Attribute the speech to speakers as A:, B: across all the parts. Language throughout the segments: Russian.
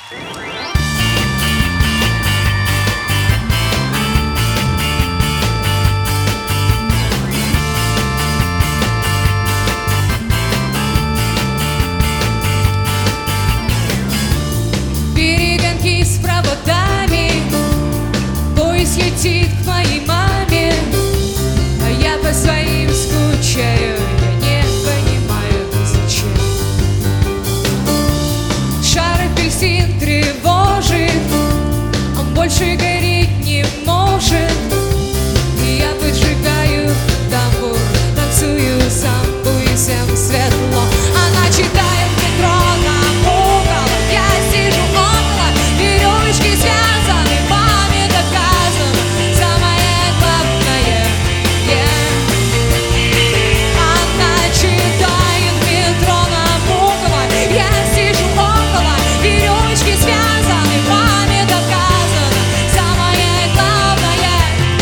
A: Перегонки с проводами, поезд летит к моей маме, а я по своим скучаю, я не понимаю, зачем. Шар апельсин тревожит, он больше гореть не может, и я поджигаю тамбур, танцую самбу, и всем светло. Она читает метро напугала, я сижу около, веревочки связаны, маме доказано, самое главное, Она читает метро напугала, я сижу около, веревочки связаны, маме доказано, самое главное,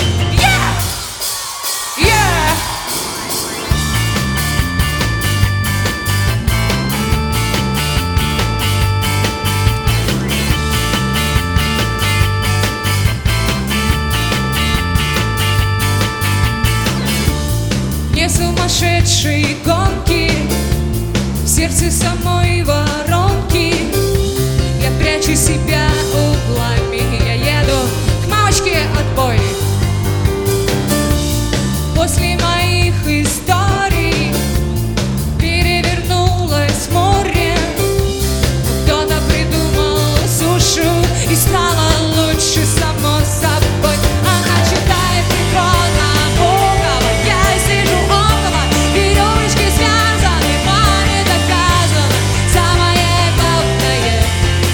A: Не сумасшедшие гонки в сердце самой воронки. Я прячу себя углами, я еду к мамочке отбой. После моих историй перевернулось море. Кто-то придумал сушу и стало лучше само собой. Она читает метро напугала, я сижу около, веревочки связаны, маме доказано, самое главное,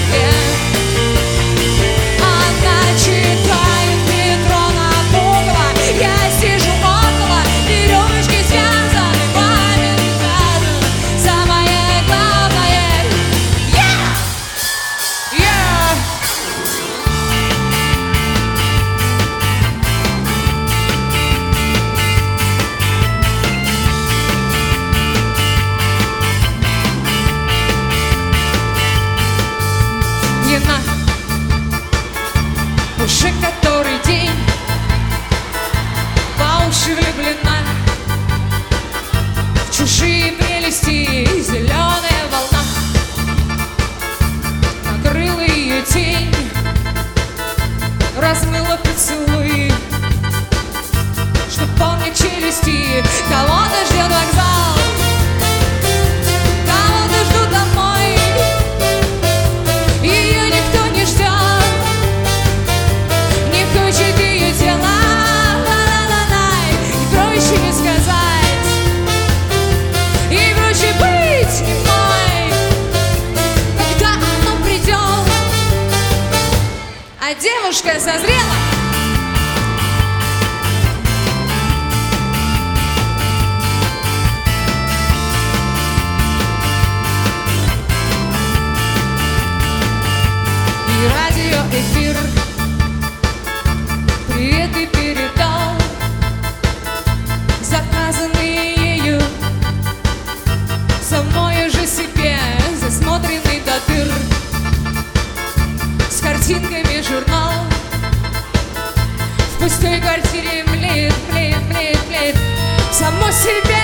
A: Она читает метро напугала, я сижу около, веревочки связаны, маме доказано, самое главное, Нина, уже который день по уши влюблена в чужие прелести, и зеленая волна накрыла ее тень, размыла поцелуи, что помнит челюсти. Кого-то ждет вокзал, кого-то ждут домой. Ее никто не ждет, не хочет ее тела, и проще не сказать, и проще быть немой, когда оно придет, а девушка созрела. И радиоэфир приветы передал, заказанные ею, самой же себе засмотренный до дыр, с картинками журнал, в пустой квартире млеет, само себе.